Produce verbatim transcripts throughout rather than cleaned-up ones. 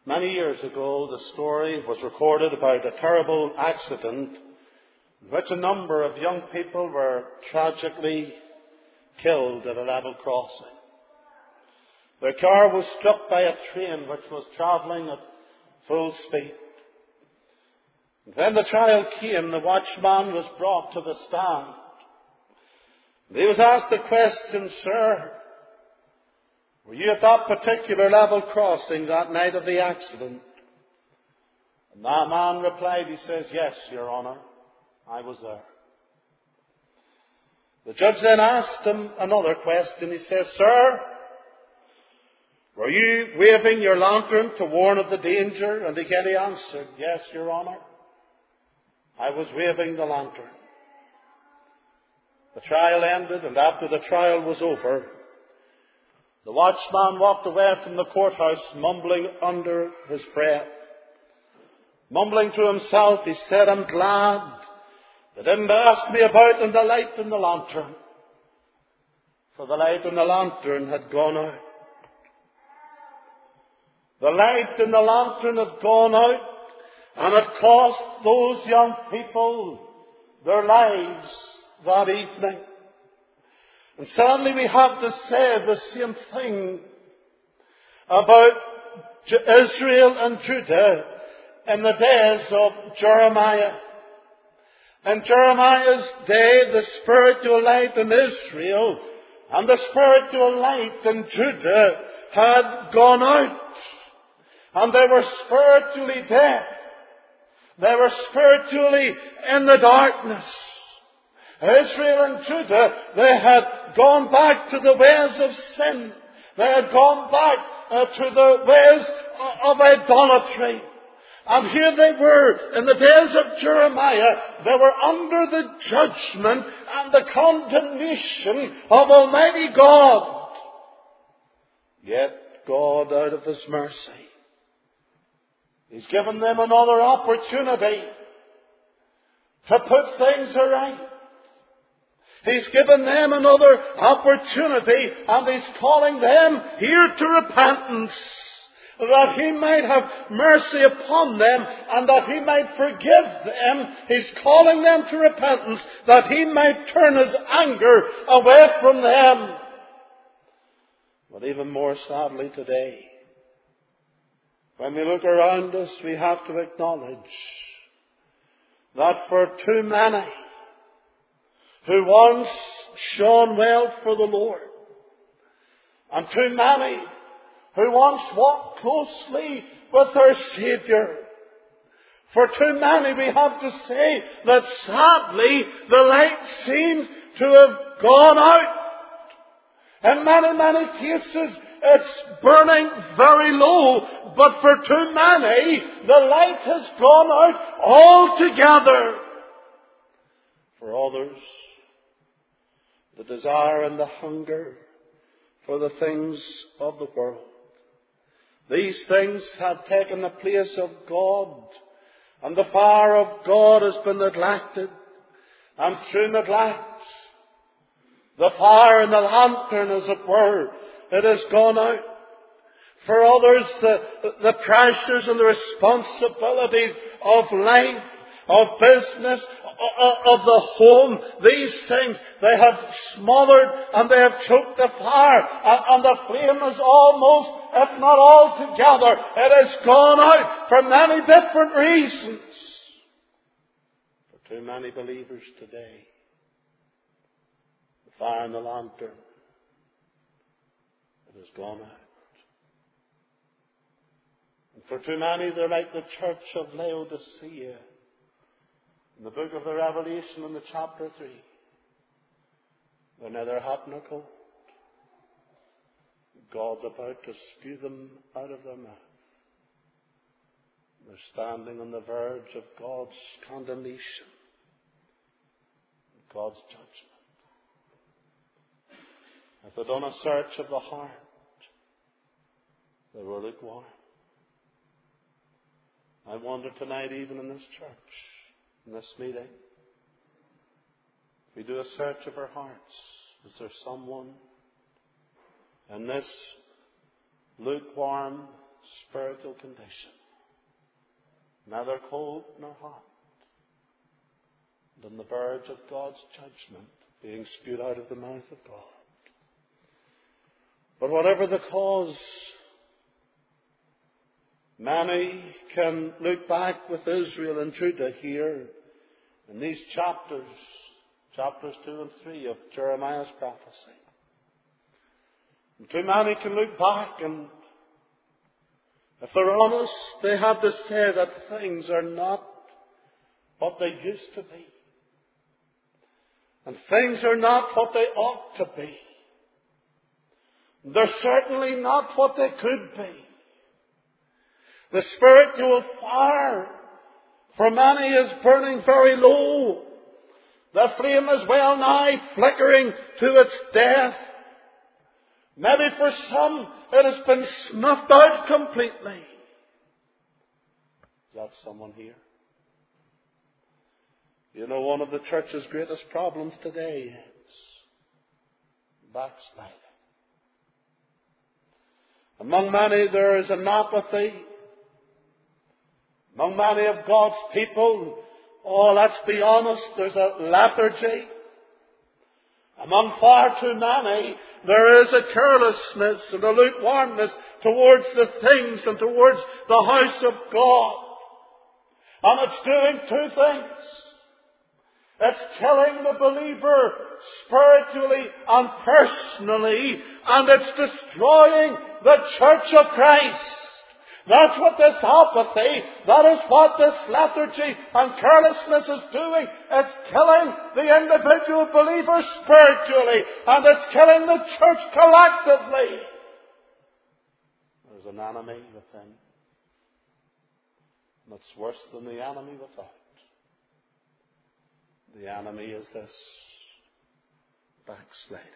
Many years ago, the story was recorded about a terrible accident in which a number of young people were tragically killed at a level crossing. Their car was struck by a train which was travelling at full speed. When the trial came, the watchman was brought to the stand. He was asked the question, "Sir, were you at that particular level crossing that night of the accident?" And that man replied, he says, "Yes, Your Honour, I was there." The judge then asked him another question. He says, "Sir, were you waving your lantern to warn of the danger?" And again he answered, "Yes, Your Honour, I was waving the lantern." The trial ended, and after the trial was over, the watchman walked away from the courthouse mumbling under his breath. Mumbling to himself, he said, "I'm glad they didn't ask me about in the light in the lantern, for the light in the lantern had gone out." The light in the lantern had gone out, and it cost those young people their lives that evening. And sadly we have to say the same thing about Israel and Judah in the days of Jeremiah. In Jeremiah's day, the spiritual light in Israel and the spiritual light in Judah had gone out. And they were spiritually dead. They were spiritually in the darkness. Israel and Judah, they had gone back to the ways of sin. They had gone back uh, to the ways of idolatry. And here they were, in the days of Jeremiah, they were under the judgment and the condemnation of Almighty God. Yet God, out of His mercy, He's given them another opportunity to put things right. He's given them another opportunity, and He's calling them here to repentance, that He might have mercy upon them and that He might forgive them. He's calling them to repentance, that He might turn His anger away from them. But even more sadly today, when we look around us, we have to acknowledge that for too many who once shone well for the Lord, and too many who once walked closely with their Saviour, for too many we have to say that sadly the light seems to have gone out. In many, many cases it's burning very low, but for too many the light has gone out altogether. For others, the desire and the hunger for the things of the world. These things have taken the place of God, and the fire of God has been neglected. And through neglect, the fire in the lantern, as it were, it has gone out. For others, the, the pressures and the responsibilities of life, of business, of the home, these things, they have smothered and they have choked the fire, and, and the flame is almost, if not altogether, it has gone out for many different reasons. For too many believers today, the fire in the lantern, it has gone out. And for too many, they're like the church of Laodicea in the book of the Revelation in the chapter three. They're neither hot nor cold. God's about to spew them out of their mouth. They're standing on the verge of God's condemnation, God's judgment. If they'd done a search of the heart, they were lukewarm. I wonder tonight, even in this church, in this meeting, if we do a search of our hearts, is there someone in this lukewarm spiritual condition, neither cold nor hot, and on the verge of God's judgment, being spewed out of the mouth of God. But whatever the cause, many can look back with Israel and Judah here in these chapters, chapters two and three of Jeremiah's prophecy. And too many can look back, and if they're honest, they have to say that things are not what they used to be. And things are not what they ought to be. They're certainly not what they could be. The spiritual fire for many is burning very low. The flame is well nigh flickering to its death. Maybe for some it has been snuffed out completely. Is that someone here? You know, one of the church's greatest problems today is backsliding. Among many there is an apathy. Among many of God's people, oh, let's be honest, there's a lethargy. Among far too many, there is a carelessness and a lukewarmness towards the things and towards the house of God. And it's doing two things. It's killing the believer spiritually and personally, and it's destroying the church of Christ. That's what this apathy, that is what this lethargy and carelessness is doing. It's killing the individual believer spiritually, and it's killing the church collectively. There's an enemy within. And it's worse than the enemy without. The enemy is this backsliding.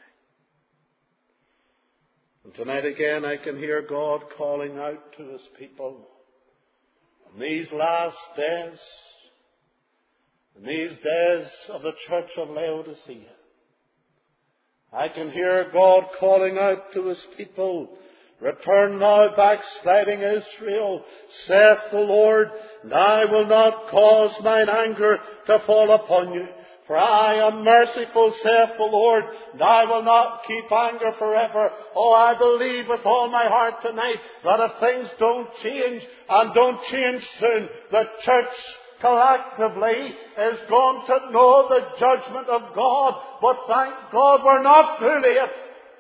And tonight again I can hear God calling out to His people in these last days, in these days of the church of Laodicea. I can hear God calling out to His people, return now, backsliding Israel, saith the Lord, and I will not cause mine anger to fall upon you. For I am merciful, saith the Lord, and I will not keep anger forever. Oh, I believe with all my heart tonight that if things don't change, and don't change soon, the church collectively is going to know the judgment of God. But thank God we're not too late.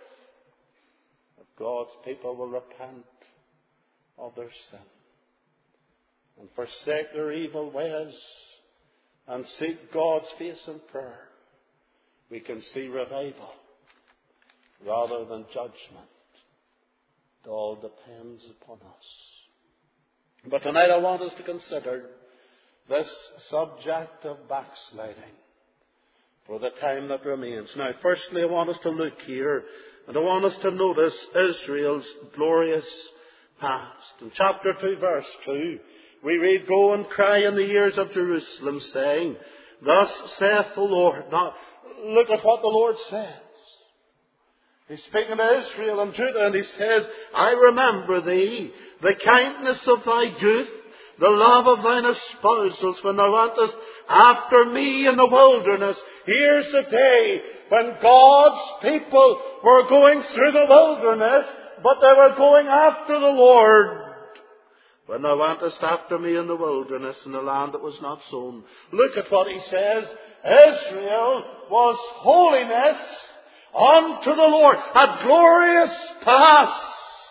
If God's people will repent of their sin and forsake their evil ways and seek God's face in prayer, we can see revival rather than judgment. It all depends upon us. But tonight I want us to consider this subject of backsliding for the time that remains. Now, firstly, I want us to look here, and I want us to notice Israel's glorious past. In chapter two, verse two, we read, Go and cry in the ears of Jerusalem, saying, Thus saith the Lord. Now, look at what the Lord says. He's speaking to Israel and Judah, and He says, I remember thee, the kindness of thy youth, the love of thine espousals, when thou wentest after me in the wilderness. Here's the day when God's people were going through the wilderness, but they were going after the Lord. When thou wentest after me in the wilderness, in the land that was not sown. Look at what He says. Israel was holiness unto the Lord, a glorious past.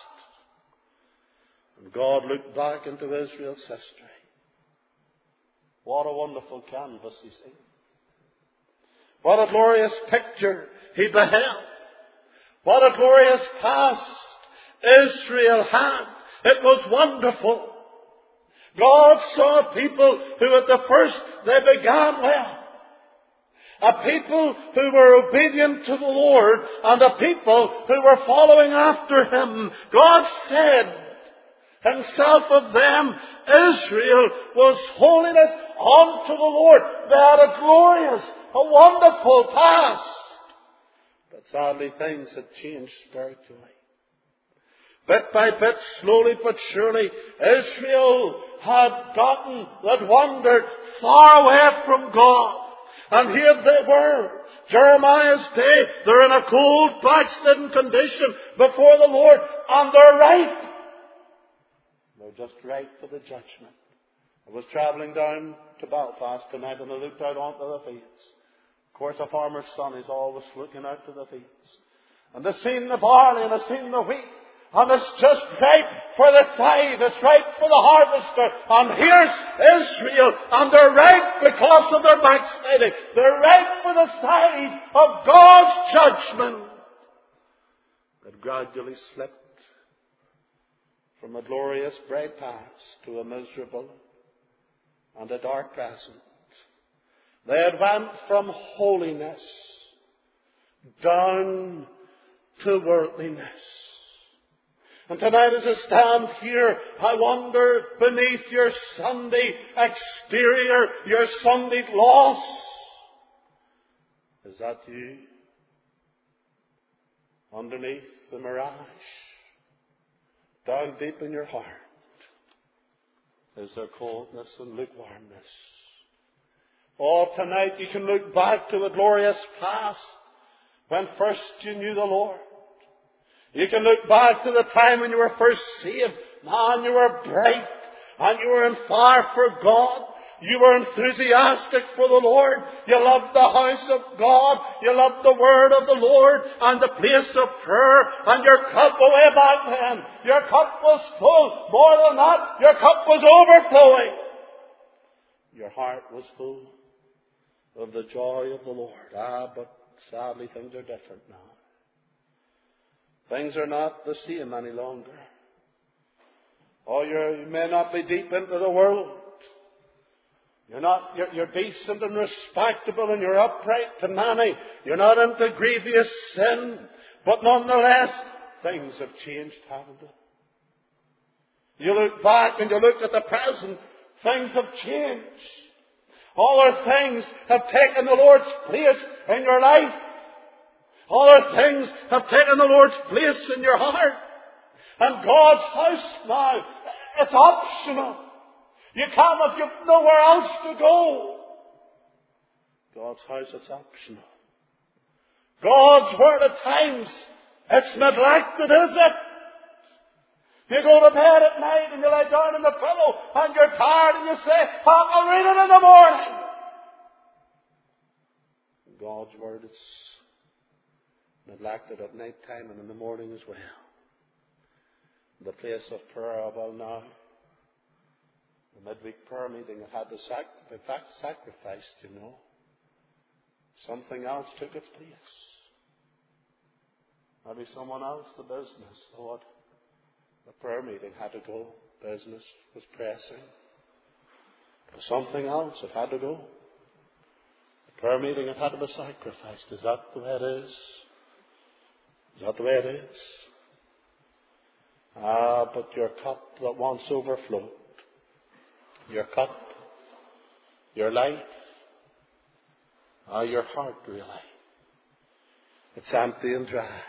And God looked back into Israel's history. What a wonderful canvas He seen. What a glorious picture He beheld. What a glorious past Israel had. It was wonderful. God saw people who at the first they began well. A people who were obedient to the Lord, and a people who were following after Him. God said Himself of them, Israel was holiness unto the Lord. They had a glorious, a wonderful past. But sadly things had changed spiritually. Bit by bit, slowly but surely, Israel had gotten, had wandered far away from God. And here they were, Jeremiah's day, they're in a cold, backslidden condition before the Lord, and they're ripe. They're just ripe for the judgment. I was travelling down to Belfast tonight and I looked out onto the fields. Of course, a farmer's son is always looking out to the fields. And I've seen the barley and I've seen the wheat. And it's just ripe for the scythe. It's ripe for the harvester. And here's Israel. And they're ripe because of their backsliding. They're ripe for the scythe of God's judgment. That gradually slipped from a glorious bright past to a miserable and a dark present. They had went from holiness down to worldliness. And tonight as I stand here, I wonder beneath your Sunday exterior, your Sunday gloss, is that you? Underneath the mirage, down deep in your heart, is there coldness and lukewarmness? Oh, tonight you can look back to the glorious past when first you knew the Lord. You can look back to the time when you were first saved. Man, you were bright and you were on fire for God. You were enthusiastic for the Lord. You loved the house of God. You loved the word of the Lord and the place of prayer. And your cup way back then, your cup was full. More than that, your cup was overflowing. Your heart was full of the joy of the Lord. Ah, but sadly things are different now. Things are not the same any longer. Oh, you're, you may not be deep into the world. You're not, you're, you're decent and respectable and you're upright to many. You're not into grievous sin. But nonetheless, things have changed, haven't they? You look back and you look at the present, things have changed. All our things have taken the Lord's place in your life. All our things have taken the Lord's place in your heart. And God's house now, it's optional. You can't if you've nowhere else to go. God's house, it's optional. God's word at times, it's neglected, is it? You go to bed at night and you lie down on the pillow and you're tired and you say, I'll read it in the morning. God's word is neglected at night time and in the morning as well. The place of prayer, well now, the midweek prayer meeting, it had the sac- in fact sacrificed, you know. Something else took its place. Maybe someone else, the business, thought the prayer meeting had to go. Business was pressing. But something else, it had to go. The prayer meeting, it had to be sacrificed. Is that the way it is? Is that the way it is? Ah, but your cup that once overflowed, your cup, your life, ah, your heart really, it's empty and dry.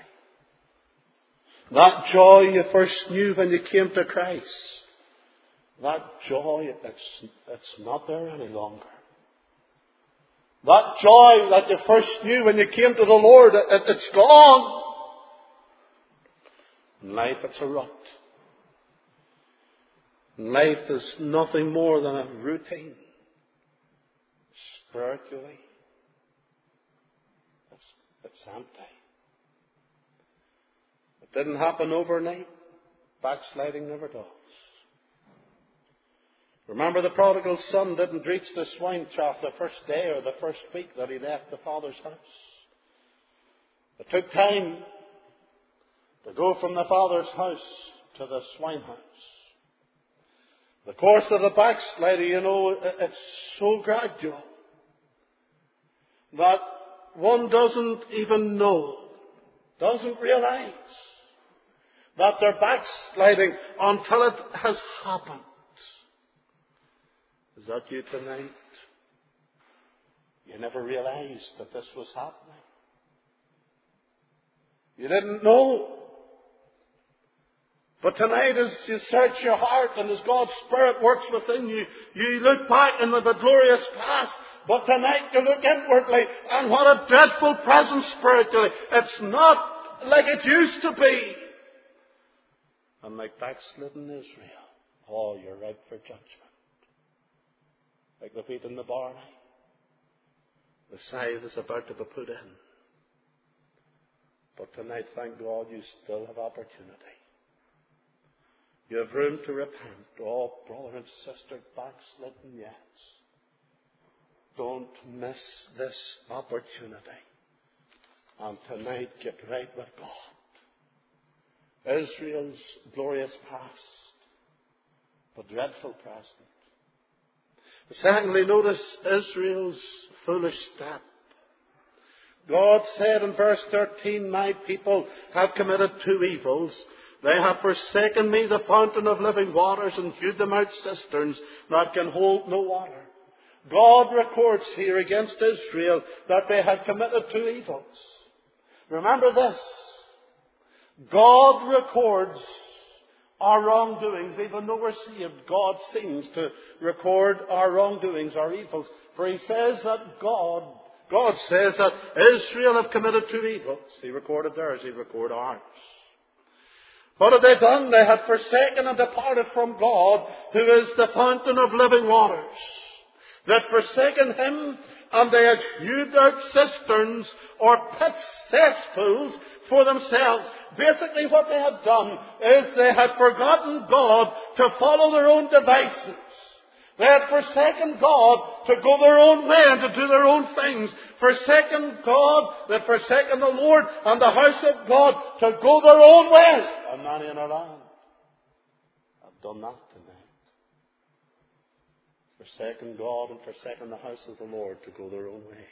That joy you first knew when you came to Christ, that joy, it's, it's not there any longer. That joy that you first knew when you came to the Lord, it, it's gone. Life, it's a rut. Life is nothing more than a routine. Spiritually, it's, it's empty. It didn't happen overnight. Backsliding never does. Remember, the prodigal son didn't reach the swine trough the first day or the first week that he left the father's house. It took time to go from the father's house to the swine house. The course of the backslider, you know, it's so gradual that one doesn't even know, doesn't realize that they're backsliding until it has happened. Is that you tonight? You never realized that this was happening. You didn't know But tonight, as you search your heart and as God's Spirit works within you, you look back into the glorious past. But tonight you look inwardly, and what a dreadful presence spiritually. It's not like it used to be. And like backslidden Israel, oh, you're ripe for judgment. Like the wheat in the barley, the scythe is about to be put in. But tonight, thank God, you still have opportunity. You have room to repent. Oh, brother and sister, backslidden, yes. Don't miss this opportunity. And tonight, get right with God. Israel's glorious past, but dreadful present. Secondly, notice Israel's foolish step. God said in verse thirteen, my people have committed two evils. They have forsaken me, the fountain of living waters, and hewed them out cisterns that can hold no water. God records here against Israel that they had committed two evils. Remember this. God records our wrongdoings. Even though we're saved, God seems to record our wrongdoings, our evils. For He says that God, God says that Israel have committed two evils. He recorded theirs, He recorded ours. What had they done? They had forsaken and departed from God, who is the fountain of living waters. They had forsaken Him, and they had hewed out cisterns or pit cesspools for themselves. Basically what they had done is they had forgotten God to follow their own devices. They had forsaken God to go their own way and to do their own things. Forsaken God, they had forsaken the Lord and the house of God to go their own ways. And many in our land have done that tonight. Forsaken God and forsaken the house of the Lord to go their own way.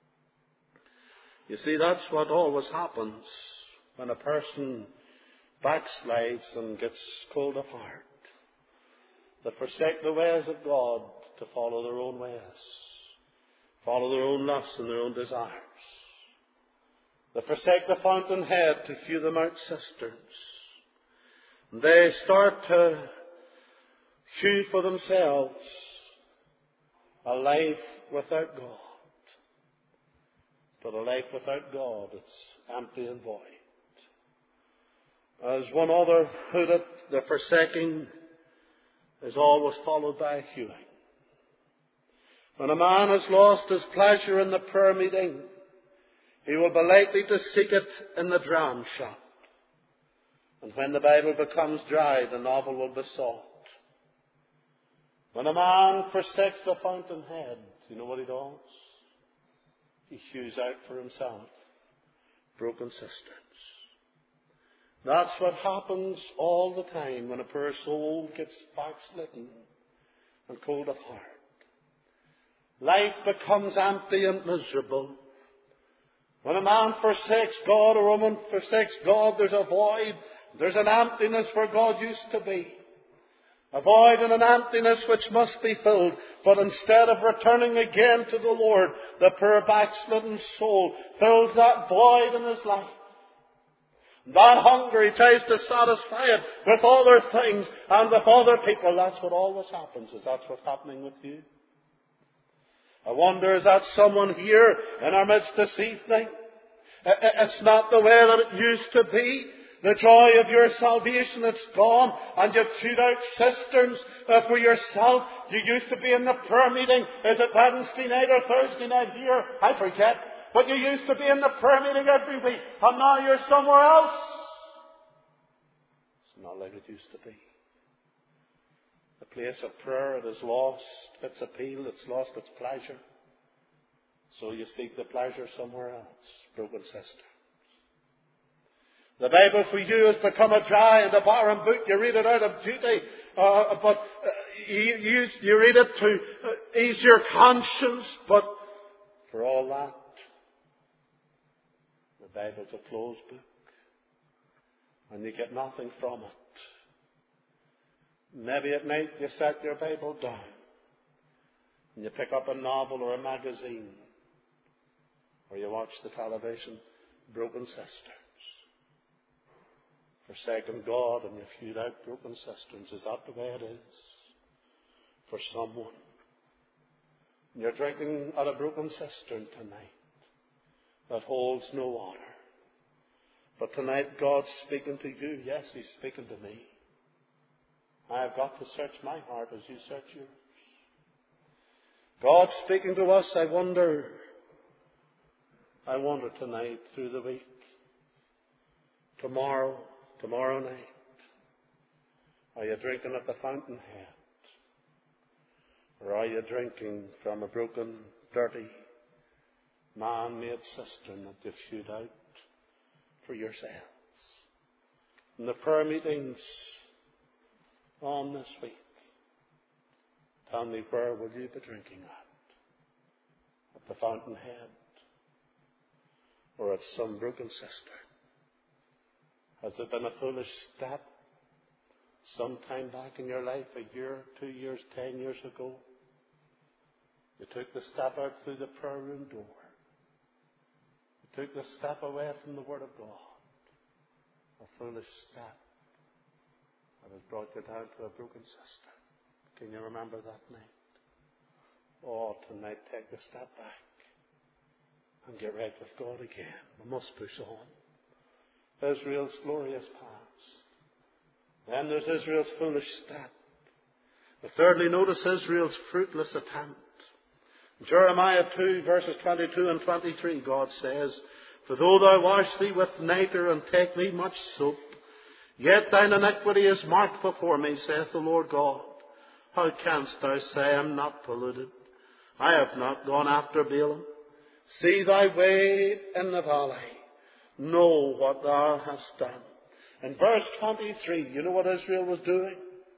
You see, that's what always happens when a person backslides and gets cold of heart. They forsake the ways of God to follow their own ways, follow their own lusts and their own desires. They forsake the fountainhead to hew them out cisterns. And they start to hew for themselves a life without God. But a life without God, it's empty and void. As one author put it, the forsaking is always followed by a hewing. When a man has lost his pleasure in the prayer meeting, he will be likely to seek it in the dram shop. And when the Bible becomes dry, the novel will be sought. When a man forsakes the fountainhead, you know what he does? He hews out for himself broken cisterns. That's what happens all the time when a poor soul gets backslidden and cold of heart. Life becomes empty and miserable. When a man forsakes God, a woman forsakes God, there's a void. There's an emptiness where God used to be. A void and an emptiness which must be filled. But instead of returning again to the Lord, the poor backslidden soul fills that void in his life. That hunger, he tries to satisfy it with other things and with other people. That's what always happens. Is that what's happening with you? I wonder, is that someone here in our midst this evening? It's not the way that it used to be. The joy of your salvation, it's gone. And you've chewed out cisterns for yourself. You used to be in the prayer meeting. Is it Wednesday night or Thursday night here? I forget. But you used to be in the prayer meeting every week. And now you're somewhere else. It's not like it used to be. The place of prayer, it has lost its appeal. It's lost its pleasure. So you seek the pleasure somewhere else. Broken cisterns. The Bible for you has become a dry and a barren book. You read it out of duty, uh, but uh, you, you, you read it to uh, ease your conscience. But for all that, the Bible's a closed book, and you get nothing from it. Maybe at night you set your Bible down, and you pick up a novel or a magazine, or you watch the television. Broken cisterns. forsaken God and you've hewed out broken cisterns. Is that the way it is for someone? And you're drinking at a broken cistern tonight that holds no water. But tonight God's speaking to you. Yes, He's speaking to me. I have got to search my heart as you search yours. God's speaking to us. I wonder, I wonder tonight through the week, tomorrow, tomorrow night, are you drinking at the fountainhead? Or are you drinking from a broken, dirty, man-made cistern that you've hewed out for yourselves? In the prayer meetings on this week, tell me, where will you be drinking at? At the fountainhead? Or at some broken cistern? Has there been a foolish step sometime back in your life, a year, two years, ten years ago? You took the step out through the prayer room door. You took the step away from the Word of God. A foolish step that has brought you down to a broken cistern. Can you remember that night? Oh, tonight take the step back and get right with God again. We must push on. Israel's glorious past. Then there's Israel's foolish step. But thirdly, notice Israel's fruitless attempt. Jeremiah two, verses twenty-two and twenty-three, God says, For though thou wash thee with nitre and take thee much soap, yet thine iniquity is marked before me, saith the Lord God. How canst thou say, I am not polluted? I have not gone after Balaam. See thy way in the valley. Know what thou hast done. In verse twenty-three, you know what Israel was doing?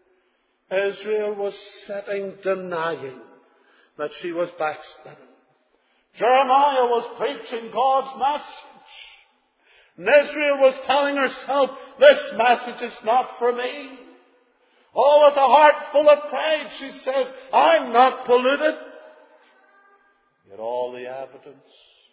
Israel was sitting denying that she was backslidden. Jeremiah was preaching God's message. And Israel was telling herself, this message is not for me. Oh, with a heart full of pride, she says, I'm not polluted. Yet all the evidence,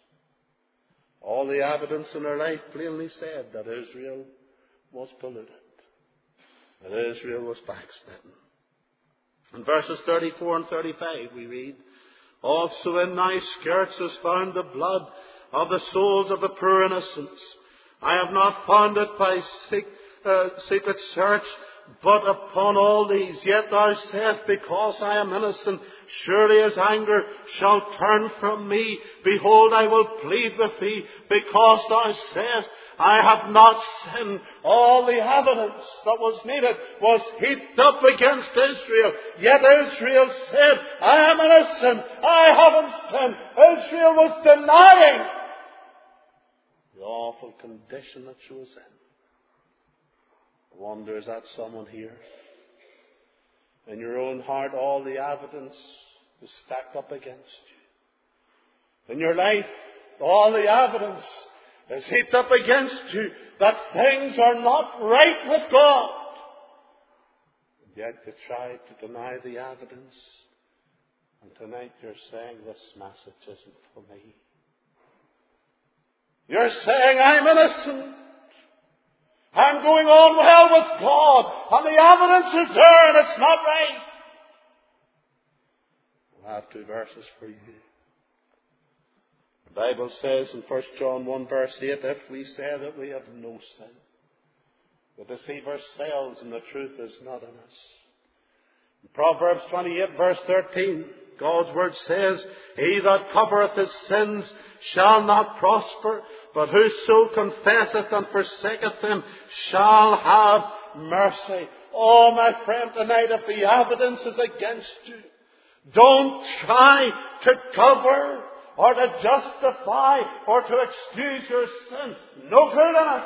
all the evidence in her life plainly said that Israel was polluted. That Israel was backslidden. In verses thirty-four and thirty-five we read, Also in thy skirts is found the blood of the souls of the poor innocents. I have not found it by uh, secret search, but upon all these. Yet thou sayest, because I am innocent, surely his anger shall turn from me. Behold, I will plead with thee, because thou sayest, I have not sinned. All the evidence that was needed was heaped up against Israel. Yet Israel said, I am innocent. I haven't sinned. Israel was denying the awful condition that she was in. I wonder, is that someone here? In your own heart, all the evidence is stacked up against you. In your life, all the evidence is heaped up against you that things are not right with God. And yet you try to deny the evidence. And tonight you're saying, this message isn't for me. You're saying, I'm innocent. I'm going on well with God. And the evidence is there and it's not right. I have two verses for you. The Bible says in First John one verse eight, if we say that we have no sin, we deceive ourselves and the truth is not in us. In Proverbs twenty-eight verse thirteen, God's word says, he that covereth his sins shall not prosper, but whoso confesseth and forsaketh them shall have mercy. Oh, my friend, tonight, if the evidence is against you, don't try to cover or to justify or to excuse your sin. No good in it.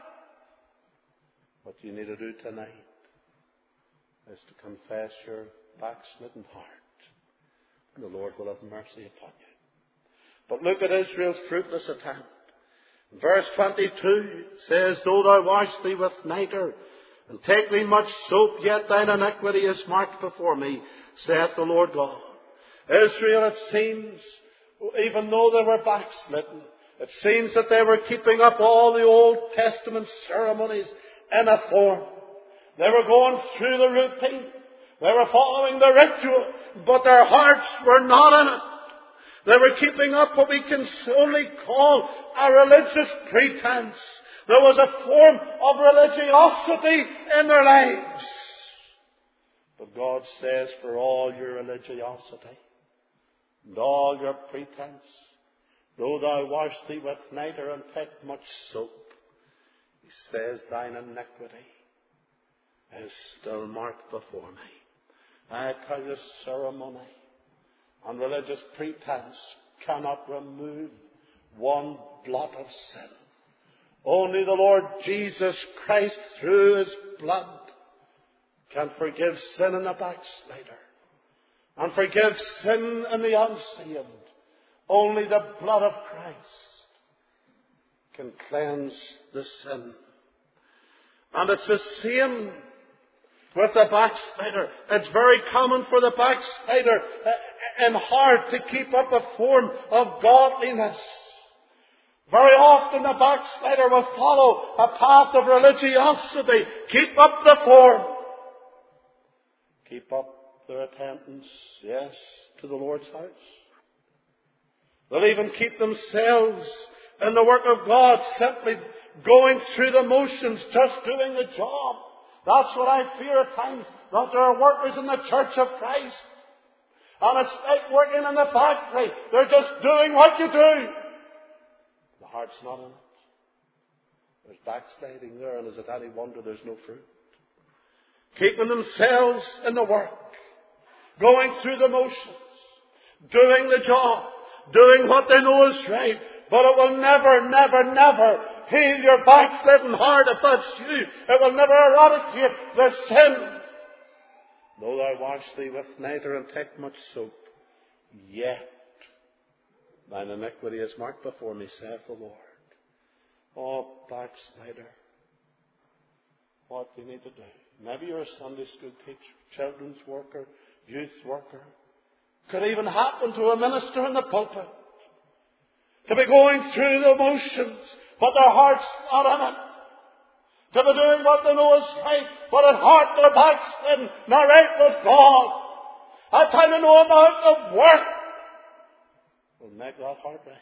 What you need to do tonight is to confess your backslidden heart. And the Lord will have mercy upon you. But look at Israel's fruitless attempt. Verse twenty-two says, though thou wash thee with nitre, and take thee much soap, yet thine iniquity is marked before me, saith the Lord God. Israel, it seems, even though they were backslidden, it seems that they were keeping up all the Old Testament ceremonies in a form. They were going through the routine. They were following the ritual, but their hearts were not in it. They were keeping up what we can only call a religious pretense. There was a form of religiosity in their lives. But God says, for all your religiosity and all your pretense, though thou wash thee with nitre and take much soap, He says, thine iniquity is still marked before me. I tell you, ceremony and religious pretense cannot remove one blot of sin. Only the Lord Jesus Christ, through His blood, can forgive sin in the backslider and forgive sin in the unsaved. Only the blood of Christ can cleanse the sin. And it's the same with the backslider. It's very common for the backslider in heart to keep up a form of godliness. Very often the backslider will follow a path of religiosity. Keep up the form. Keep up their attendance, yes, to the Lord's house. They'll even keep themselves in the work of God, simply going through the motions, just doing the job. That's what I fear at times, that there are workers in the Church of Christ. And it's like working in the factory. They're just doing what you do. The heart's not in it. There's backsliding there, and is it any wonder there's no fruit? Keeping themselves in the work, going through the motions, doing the job, doing what they know is right. But it will never, never, never heal your backslidden heart if that's you. It will never eradicate the sin. Though thou wash thee with nitre and take much soap, yet thine iniquity is marked before me, saith the Lord. Oh, backslider, what do you need to do? Maybe you're a Sunday school teacher, children's worker, youth worker. Could even happen to a minister in the pulpit. To be going through the motions, but their heart's not in it. To be doing what they know is right, but at heart they're backslidden, not right with God. I tell you, no amount of work will make that heart right.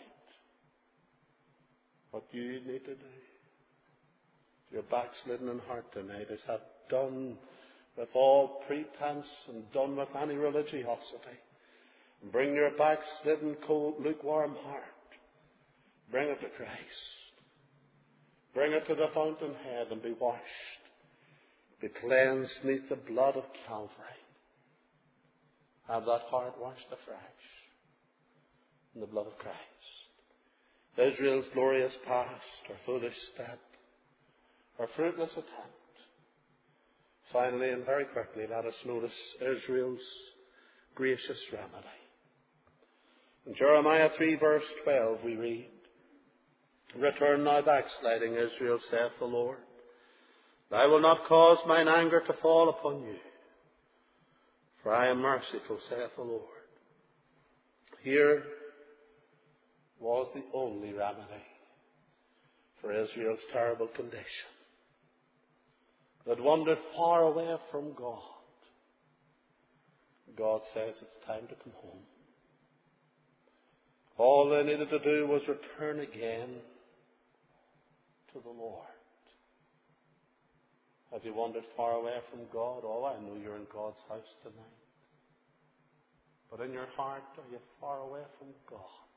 What you need to do, your backslidden in heart tonight, is have done with all pretense and done with any religiosity. And bring your backslidden, cold, lukewarm heart. Bring it to Christ. Bring it to the fountainhead and be washed. Be cleansed beneath the blood of Calvary. Have that heart washed afresh in the blood of Christ. Israel's glorious past, her foolish step, her fruitless attempt. Finally, and very quickly, let us notice Israel's gracious remedy. In Jeremiah three verse twelve we read, Return now backsliding Israel, saith the Lord. I will not cause mine anger to fall upon you, for I am merciful, saith the Lord. Here was the only remedy for Israel's terrible condition. That wandered far away from God. God says it's time to come home. All they needed to do was return again to the Lord. Have you wandered far away from God? Oh, I know you're in God's house tonight. But in your heart, are you far away from God?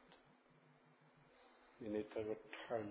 You need to return.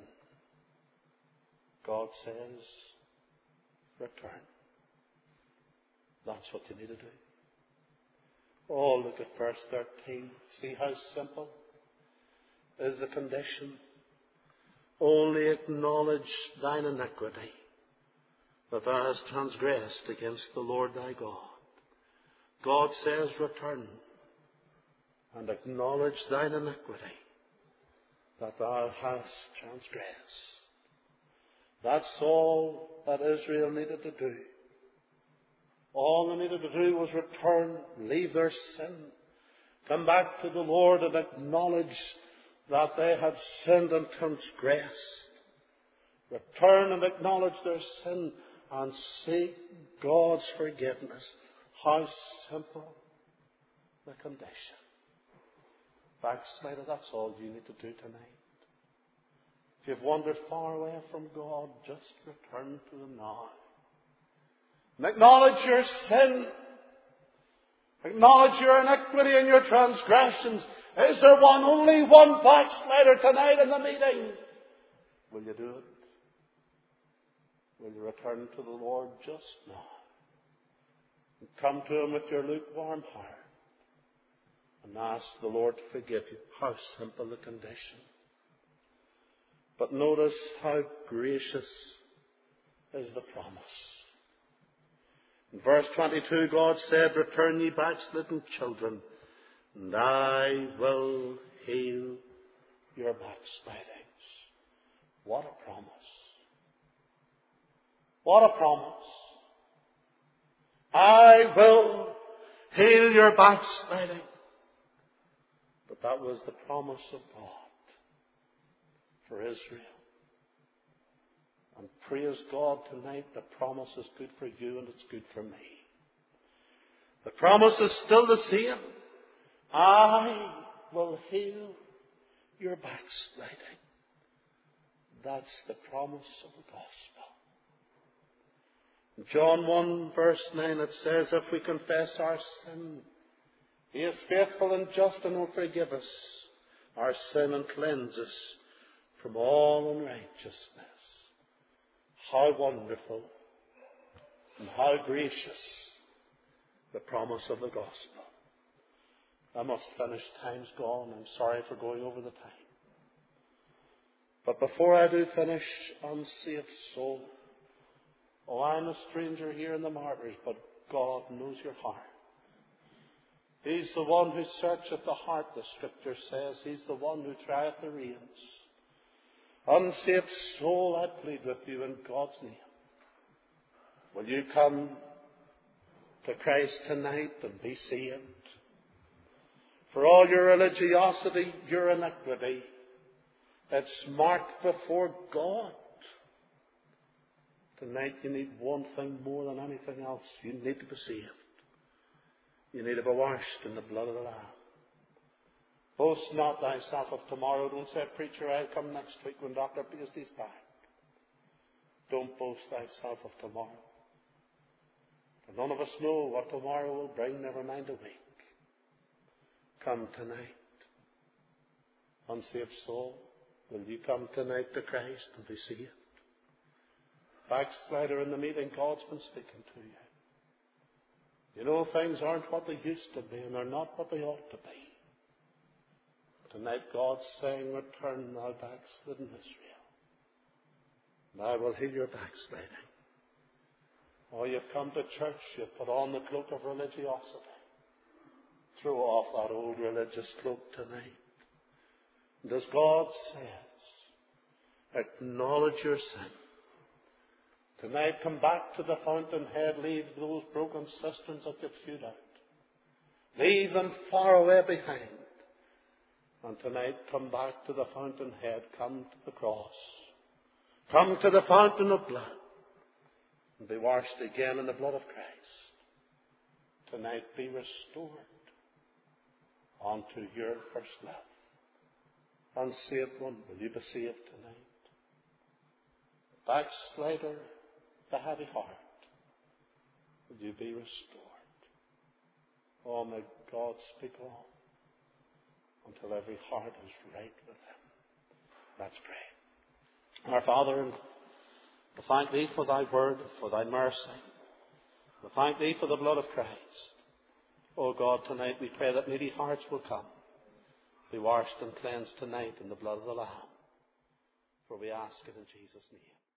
God says, return. That's what you need to do. Oh, look at verse thirteen. See how simple is the condition. Only acknowledge thine iniquity, that thou hast transgressed against the Lord thy God. God says, return and acknowledge thine iniquity, that thou hast transgressed. That's all that Israel needed to do. All they needed to do was return, leave their sin, come back to the Lord and acknowledge that they had sinned and transgressed. Return and acknowledge their sin and seek God's forgiveness. How simple the condition. Backslider, that's all you need to do tonight. If you've wandered far away from God, just return to Him now. And acknowledge your sin. Acknowledge your iniquity and your transgressions. Is there one, only one backslider tonight in the meeting? Will you do it? Will you return to the Lord just now? And come to Him with your lukewarm heart and ask the Lord to forgive you. How simple the condition. But notice how gracious is the promise. In verse twenty-two, God said, "Return ye backslidden children, and I will heal your backslidings." What a promise. What a promise. I will heal your backsliding. But that was the promise of God for Israel. And praise God tonight, the promise is good for you and it's good for me. The promise is still the same. I will heal your backsliding. That's the promise of the gospel. In John one verse nine it says, "If we confess our sin, He is faithful and just and will forgive us our sin and cleanse us from all unrighteousness." How wonderful and how gracious the promise of the gospel. I must finish. Time's gone. I'm sorry for going over the time. But before I do finish, unsaved soul, oh, I'm a stranger here in the martyrs, but God knows your heart. He's the one who searcheth the heart, the Scripture says. He's the one who trieth the reins. Unsaved soul, I plead with you in God's name. Will you come to Christ tonight and be saved? For all your religiosity, your iniquity, it's marked before God. Tonight you need one thing more than anything else. You need to be saved. You need to be washed in the blood of the Lamb. Boast not thyself of tomorrow. Don't say, "Preacher, I'll come next week when Doctor Paisley's back." Don't boast thyself of tomorrow. For none of us know what tomorrow will bring, never mind a week. Come tonight. Unsaved soul, will you come tonight to Christ and be saved? Backslider in the meeting, God's been speaking to you. You know, things aren't what they used to be, and they're not what they ought to be. Tonight God's saying, "Return thou backslidden Israel, and I will heal your backsliding." Oh, you've come to church, you've put on the cloak of religiosity. Throw off that old religious cloak tonight. And as God says, acknowledge your sin. Tonight come back to the fountainhead, leave those broken cisterns that you've hewed out. Leave them far away behind. And tonight come back to the fountainhead, come to the cross. Come to the fountain of blood and be washed again in the blood of Christ. Tonight be restored unto your first love. Unsaved one, will you be saved tonight? Backslider, the heavy heart, will you be restored? Oh, may God speak on until every heart is right with Him. Let's pray. Our Father, we thank Thee for Thy word, for Thy mercy. We thank Thee for the blood of Christ. Oh God, tonight we pray that needy hearts will come, be washed and cleansed tonight in the blood of the Lamb. For we ask it in Jesus' name.